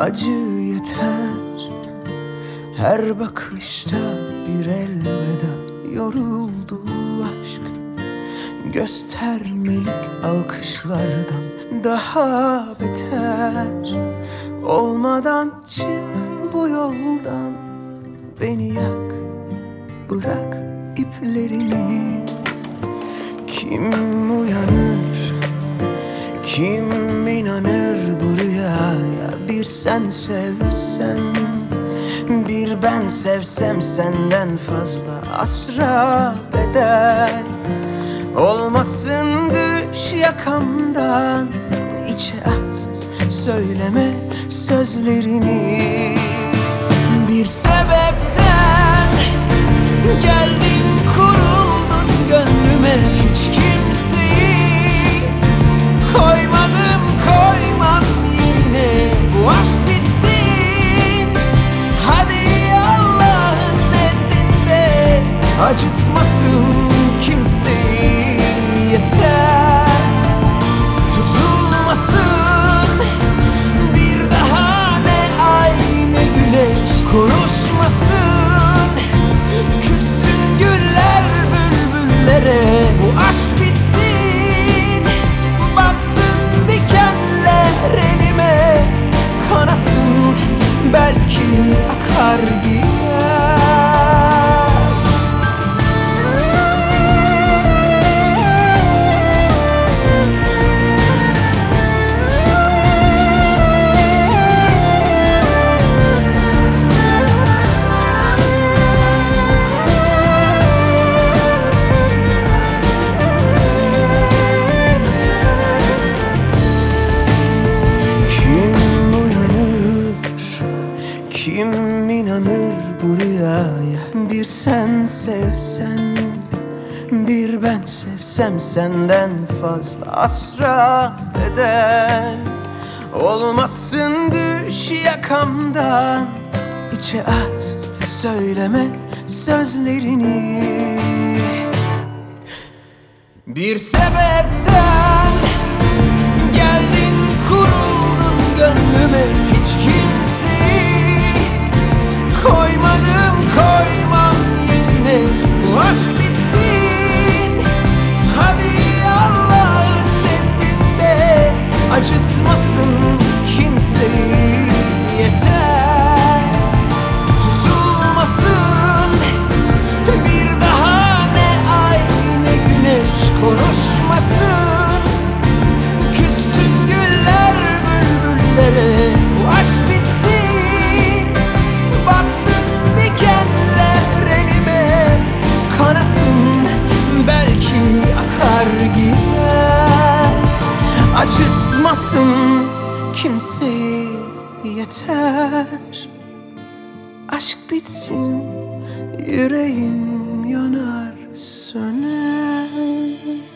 acı yeter. Her bakışta bir elveda. Yoruldu aşk göstermelik alkışlardan daha beter. Olmadan çık bu yoldan, beni yak, bırak iplerini. Kim uyanır, kim inanır bu rüyaya? Bir sen sevsen, bir ben sevsem senden fazla asra bedel. Olmasın düş yakamdan, içe at, söyleme sözlerini. Bir sebepten geldin, kuruldun gönlüme. Hiç kimseyi koymadım, koymam yine. Bu aşk bitsin, hadi Allah'ın nezdinde. Acıtmasın kimseyi, yeter. Tutulmasın bir daha ne ay ne güneş. Konuşmasın, küssün güller bülbüllere. Bu aşk bitsin, batsın dikenler elime. Kanasın, belki akar gider. Kim inanır bu rüyaya? Bir sen sevsen, bir ben sevsem senden fazla asra bedel. Olmasın düş yakamdan, içe at, söyleme sözlerini. Bir sebepten geldin, kuruldun gönlüme. Hiç kimseyi koymadım, koymam yine. Bu aşk bitsin, hadi Allah'ın nezdinde. Acıtmasın kimseyi, yeter. Tutulmasın bir daha ne ay ne güneş. Konuşmasın, küssün güller bülbüllere. Bu aşk bitsin, batsın dikenler elime. Kanasın, belki akar gider. Acıtmasın kimseyi, yeter. Aşk bitsin, yüreğim yanar söner.